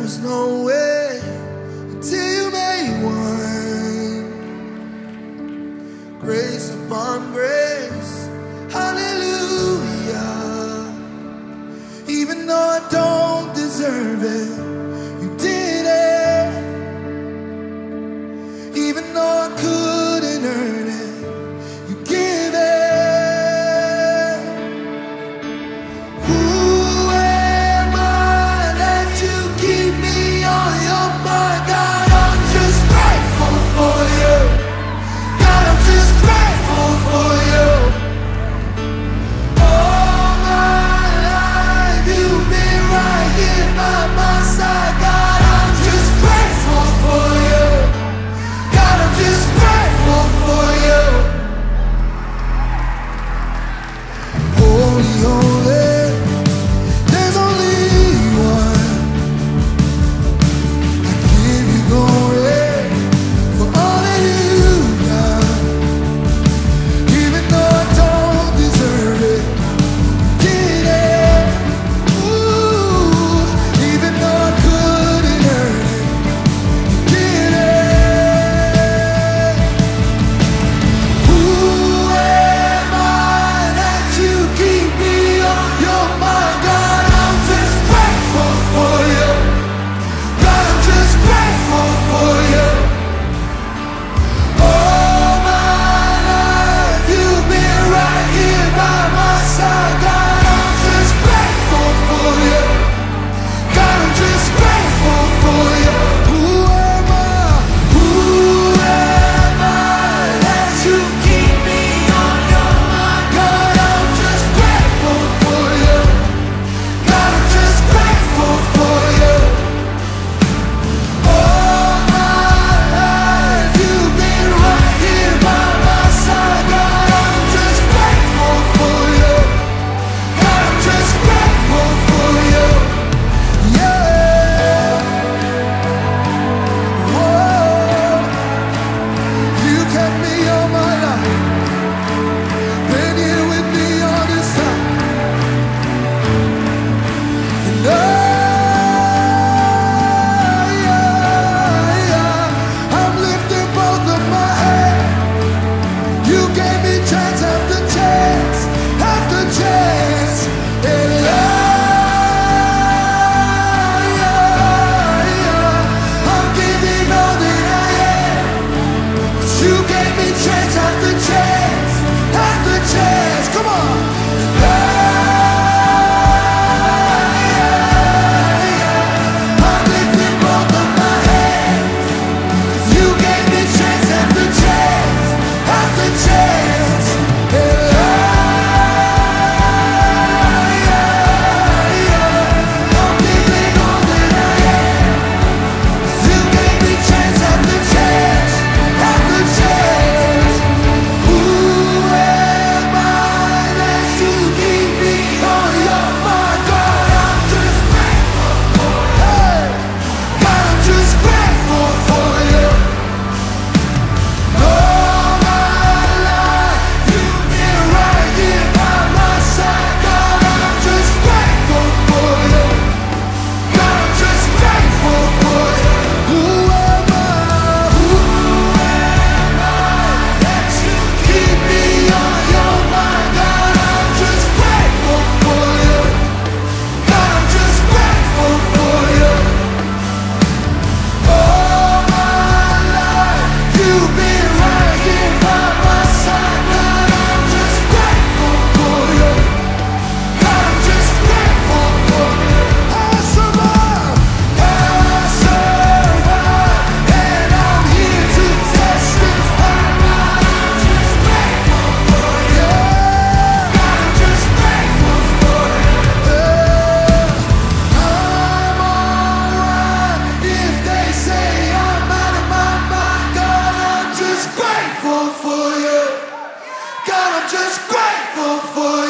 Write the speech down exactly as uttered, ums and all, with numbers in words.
was no way until you made one. Grace upon grace, hallelujah. Even though I don't deserve it, you did it. Even though I couldn't earn it, you give it. Who am I that you keep me on your mind? God, I'm just grateful for you. God, I'm just grateful for you. All my life you've been right here by my side. God, I'm just grateful for you. God, I'm just grateful for you. Holy, holy, there's only one. I give you glory for all that you've done. Even though I don't deserve it, you did it. Ooh, even though I couldn't earn it, you did it. Who am I that you keep me on your mind? God, I'm just grateful for you. God, I'm just grateful for you. All my life you've been right here by my side. God, I'm just grateful for you. God, I'm just grateful for you. Who am I? Who am I that you keep me on your mind? God, I'm just grateful for you. God, I'm just grateful for you. All my life you've been right here by my side. God, I'm just grateful for you. God, I'm just grateful for you. Yeah. Whoa. You kept me all my life. Been here with me all this time. And I, yeah, yeah, I'm lifting both of my hands. You gave me chance after chance after chance. And I, yeah, yeah, I'm giving all that I am. You gave me chance after chance after chance. Come on. And I, yeah, I'm lifting both of my hands. You gave me chance after chance after chance. And I, yeah, yeah, I'm giving all that I am. You gave me chance after chance after chance. Who am I that you keep me on your mind? God, I'm just grateful for you. God, I'm just grateful for you. All my life you've been right here by my side. God, I'm just grateful for you. God, I'm just grateful for you. Who am I? Who am I that you keep me on your mind? God, I'm just grateful for you. God, I'm just grateful for you. All my life you've been right here by my side. God, I'm just grateful for you. God, I'm just grateful for you. I survived, I survived, and I'm here to testify. God, I'm just grateful for you. God, I'm just grateful for you. I'm alright if they say I'm out of my mind. God, I'm just grateful for you. God, I'm just grateful for